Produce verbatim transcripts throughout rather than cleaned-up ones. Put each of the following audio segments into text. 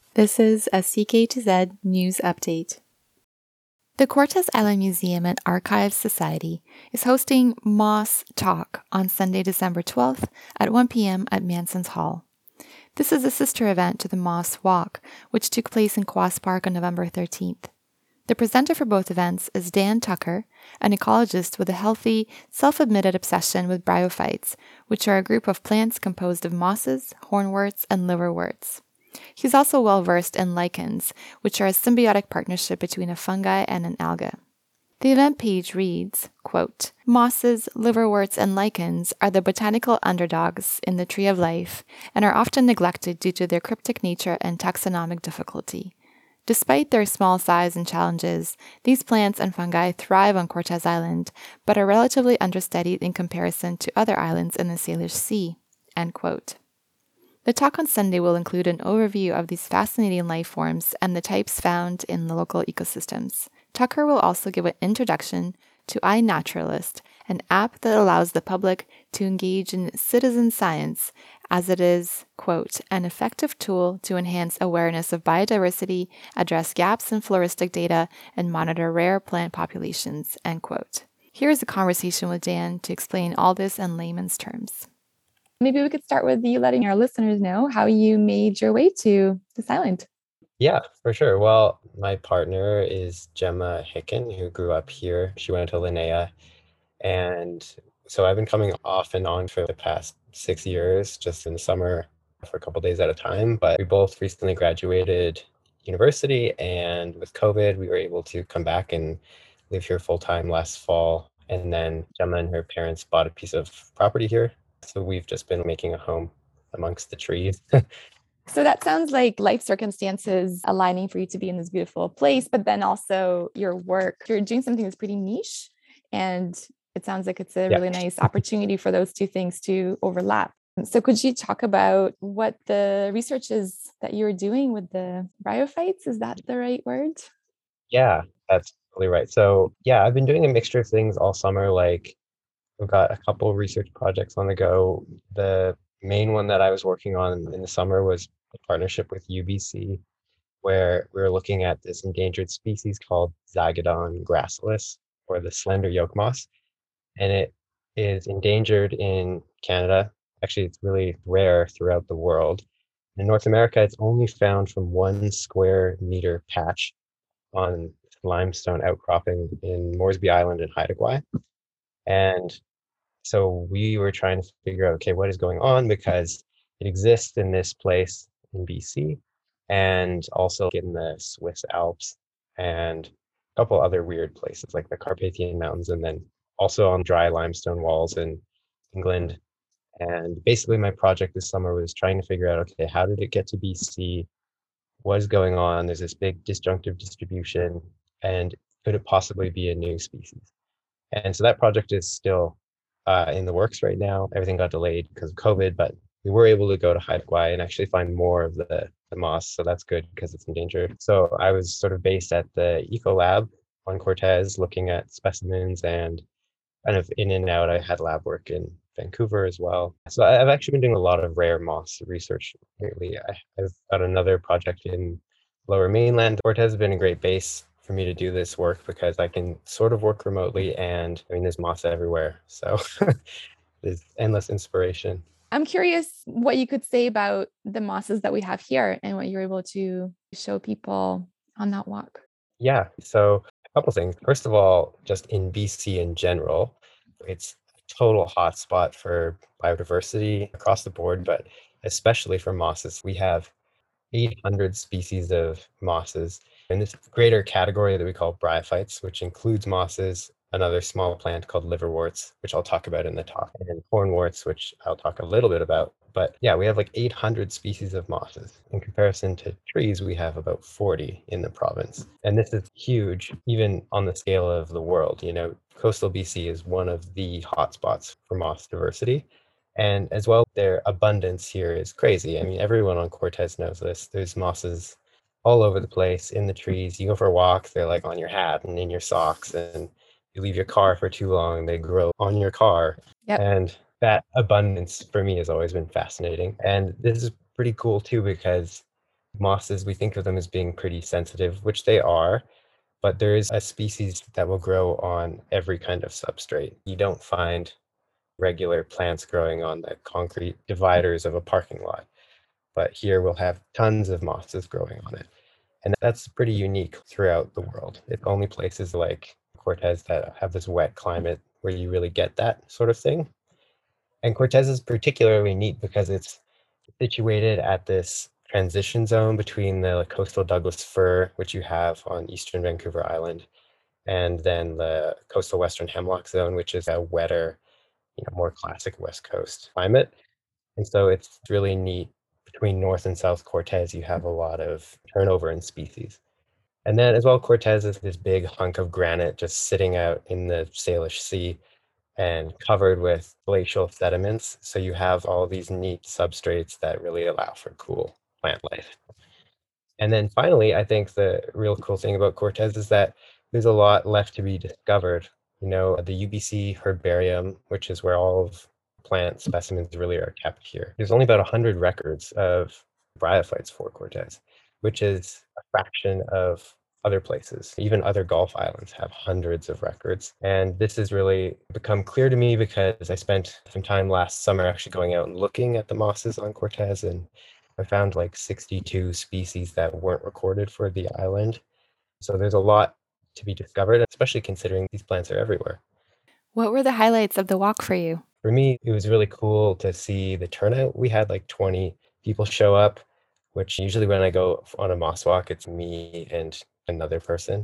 This is a C K to Z news update. The Cortes Island Museum and Archives Society is hosting Moss Talk on Sunday, December twelfth at one p.m. at Manson's Hall. This is a sister event to the Moss Walk, which took place in Quas Park on November thirteenth. The presenter for both events is Dan Tucker, an ecologist with a healthy, self-admitted obsession with bryophytes, which are a group of plants composed of mosses, hornworts, and liverworts. He's also well-versed in lichens, which are a symbiotic partnership between a fungi and an alga. The event page reads, quote, "Mosses, liverworts, and lichens are the botanical underdogs in the tree of life and are often neglected due to their cryptic nature and taxonomic difficulty. Despite their small size and challenges, these plants and fungi thrive on Cortes Island, but are relatively understudied in comparison to other islands in the Salish Sea." End quote. The talk on Sunday will include an overview of these fascinating life forms and the types found in the local ecosystems. Tucker will also give an introduction to iNaturalist, an app that allows the public to engage in citizen science, as it is, quote, "an effective tool to enhance awareness of biodiversity, address gaps in floristic data, and monitor rare plant populations," end quote. Here is a conversation with Dan to explain all this in layman's terms. Maybe we could start with you letting our listeners know how you made your way to this island. Yeah, for sure. Well, my partner is Gemma Hicken, who grew up here. She went to Linnea. And so I've been coming off and on for the past six years, just in the summer for a couple days at a time. But we both recently graduated university, and with COVID, we were able to come back and live here full time last fall. And then Gemma and her parents bought a piece of property here. So we've just been making a home amongst the trees. So that sounds like life circumstances aligning for you to be in this beautiful place, but then also your work. You're doing something that's pretty niche, and it sounds like it's a Yeah. really nice opportunity for those two things to overlap. So could you talk about what the research is that you're doing with the bryophytes? Is that the right word? Yeah, that's totally right. So yeah, I've been doing a mixture of things all summer. Like I've got a couple research projects on the go. The main one that I was working on in the summer was a partnership with U B C, where we were looking at this endangered species called Zygodon gracilis, or the slender yoke moss. And it is endangered in Canada. Actually, it's really rare throughout the world. In North America, it's only found from one square meter patch on limestone outcropping in Moresby Island in Haida Gwaii. And so we were trying to figure out, okay, what is going on? Because it exists in this place in B C and also in the Swiss Alps and a couple other weird places like the Carpathian Mountains, and then also on dry limestone walls in England. And basically my project this summer was trying to figure out, okay, how did it get to B C? What is going on? There's this big disjunctive distribution, and could it possibly be a new species? And so that project is still uh, in the works right now. Everything got delayed because of COVID, but we were able to go to Haida Gwaii and actually find more of the, the moss. So that's good because it's endangered. So I was sort of based at the Eco Lab on Cortes looking at specimens, and kind of in and out. I had lab work in Vancouver as well. So I've actually been doing a lot of rare moss research lately. I, I've got another project in Lower Mainland. Cortes has been a great base for me to do this work because I can sort of work remotely, and I mean, there's moss everywhere. So there's endless inspiration. I'm curious what you could say about the mosses that we have here and what you're able to show people on that walk. Yeah, so a couple things. First of all, just in B C in general, it's a total hotspot for biodiversity across the board, but especially for mosses. We have eight hundred species of mosses in this greater category that we call bryophytes, which includes mosses, another small plant called liverworts, which I'll talk about in the talk, and hornworts, which I'll talk a little bit about. But yeah, we have like eight hundred species of mosses. In comparison to trees, we have about forty in the province. And this is huge, even on the scale of the world. You know, coastal B C is one of the hotspots for moss diversity. And as well, their abundance here is crazy. I mean, everyone on Cortes knows this. There's mosses all over the place in the trees. You go for a walk, they're like on your hat and in your socks. And you leave your car for too long, they grow on your car. Yep. And that abundance for me has always been fascinating. And this is pretty cool too, because Mosses, we think of them as being pretty sensitive, which they are, but there is a species that will grow on every kind of substrate. You don't find regular plants growing on the concrete dividers of a parking lot, but here we'll have tons of mosses growing on it. And that's pretty unique throughout the world. It's only places like Cortez that have this wet climate where you really get that sort of thing. And Cortez is particularly neat because it's situated at this transition zone between the coastal Douglas fir, which you have on eastern Vancouver Island, and then the coastal western hemlock zone, which is a wetter, you know, more classic West Coast climate. And so it's really neat. Between North and South Cortez, you have a lot of turnover in species. And then as well, Cortez is this big hunk of granite just sitting out in the Salish Sea and covered with glacial sediments. So you have all these neat substrates that really allow for cool plant life. And then finally, I think the real cool thing about Cortez is that there's a lot left to be discovered. You know, the U B C herbarium, which is where all of plant specimens really are kept here. There's only about one hundred records of bryophytes for Cortez, which is a fraction of other places. Even other Gulf islands have hundreds of records. And this has really become clear to me because I spent some time last summer actually going out and looking at the mosses on Cortez, and I found like sixty-two species that weren't recorded for the island. So there's a lot to be discovered, especially considering these plants are everywhere. What were the highlights of the walk for you? For me, it was really cool to see the turnout. We had like twenty people show up, which usually when I go on a moss walk, it's me and another person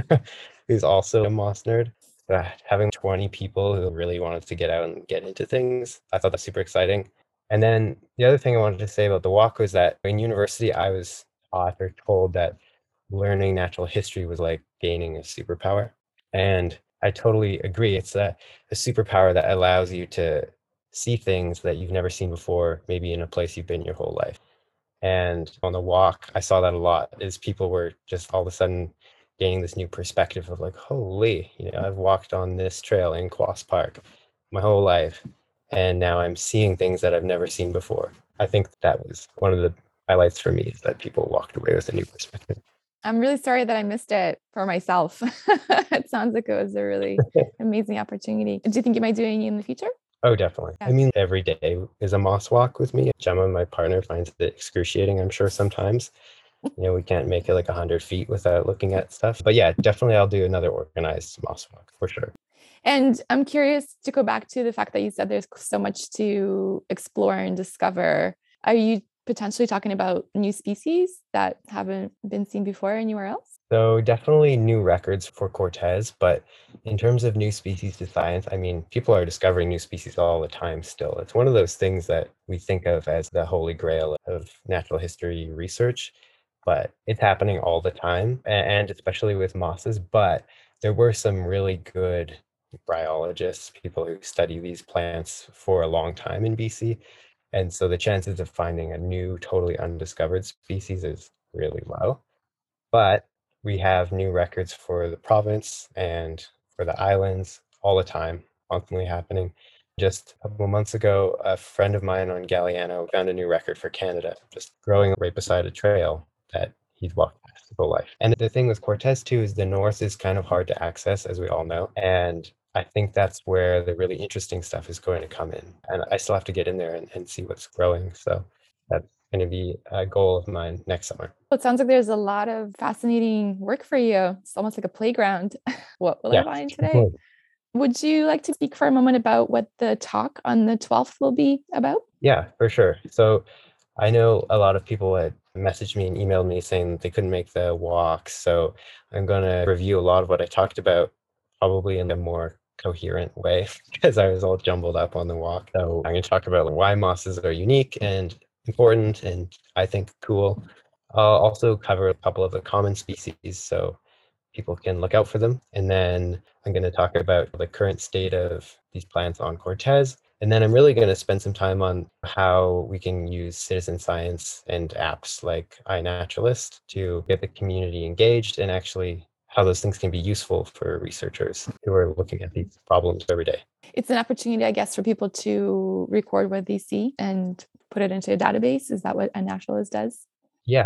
who's also a moss nerd. Uh, having twenty people who really wanted to get out and get into things, I thought that's super exciting. And then the other thing I wanted to say about the walk was that in university, I was taught or told that learning natural history was like gaining a superpower. And I totally agree. It's a, a superpower that allows you to see things that you've never seen before, maybe in a place you've been your whole life. And on the walk, I saw that a lot is people were just all of a sudden gaining this new perspective of like, holy, you know, I've walked on this trail in Quas Park my whole life, and now I'm seeing things that I've never seen before. I think that was one of the highlights for me, is that people walked away with a new perspective. I'm really sorry that I missed it for myself. It sounds like it was a really amazing opportunity. Do you think you might do any in the future? Oh, definitely. Yeah. I mean, every day is a moss walk with me. Gemma, my partner, finds it excruciating, I'm sure, sometimes. You know, we can't make it like one hundred feet without looking at stuff. But yeah, definitely I'll do another organized moss walk for sure. And I'm curious to go back to the fact that you said there's so much to explore and discover. Are you potentially talking about new species that haven't been seen before anywhere else? So definitely new records for Cortez, but in terms of new species to science, I mean, people are discovering new species all the time still. It's one of those things that we think of as the holy grail of natural history research, but it's happening all the time, and especially with mosses. But there were some really good bryologists, people who study these plants for a long time in B C. And so the chances of finding a new, totally undiscovered species is really low. But we have new records for the province and for the islands all the time, constantly happening. Just a couple of months ago, a friend of mine on Galliano found a new record for Canada, just growing right beside a trail that he's walked his whole life. And the thing with Cortez too is the north is kind of hard to access, as we all know. And I think that's where the really interesting stuff is going to come in. And I still have to get in there and, and see what's growing. So that's going to be a goal of mine next summer. Well, it sounds like there's a lot of fascinating work for you. It's almost like a playground. What will Yeah. I find today? Would you like to speak for a moment about what the talk on the twelfth will be about? Yeah, for sure. So I know a lot of people had messaged me and emailed me saying they couldn't make the walk. So I'm going to review a lot of what I talked about, probably in a more coherent way, because I was all jumbled up on the walk. So I'm going to talk about why mosses are unique and important, and I think cool. I'll also cover a couple of the common species so people can look out for them. And then I'm going to talk about the current state of these plants on Cortez. And then I'm really going to spend some time on how we can use citizen science and apps like iNaturalist to get the community engaged, and actually how those things can be useful for researchers who are looking at these problems every day. It's an opportunity, I guess, for people to record what they see and put it into a database. Is that what iNaturalist does? Yeah.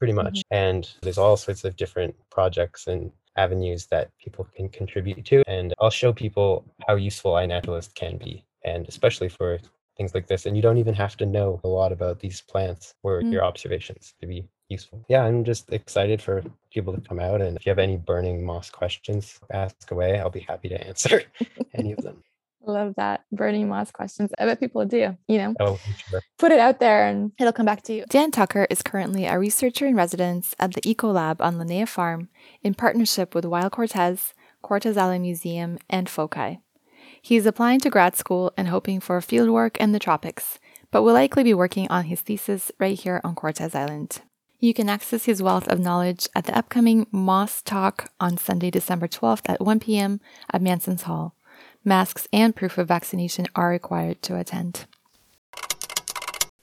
pretty much. Mm-hmm. And there's all sorts of different projects and avenues that people can contribute to. And I'll show people how useful iNaturalist can be, and especially for things like this. And you don't even have to know a lot about these plants or mm. your observations to be useful. Yeah, I'm just excited for people to come out. And if you have any burning moss questions, ask away. I'll be happy to answer any of them. Love that. Burning moss questions. I bet people do, you know, oh, sure. Put it out there and it'll come back to you. Dan Tucker is currently a researcher in residence at the Eco Lab on Linnea Farm in partnership with Weill Cortez, Cortez Island Museum, and FOCI. He's applying to grad school and hoping for fieldwork in the tropics, but will likely be working on his thesis right here on Cortez Island. You can access his wealth of knowledge at the upcoming Moss Talk on Sunday, December twelfth at one p.m. at Manson's Hall. Masks and proof of vaccination are required to attend.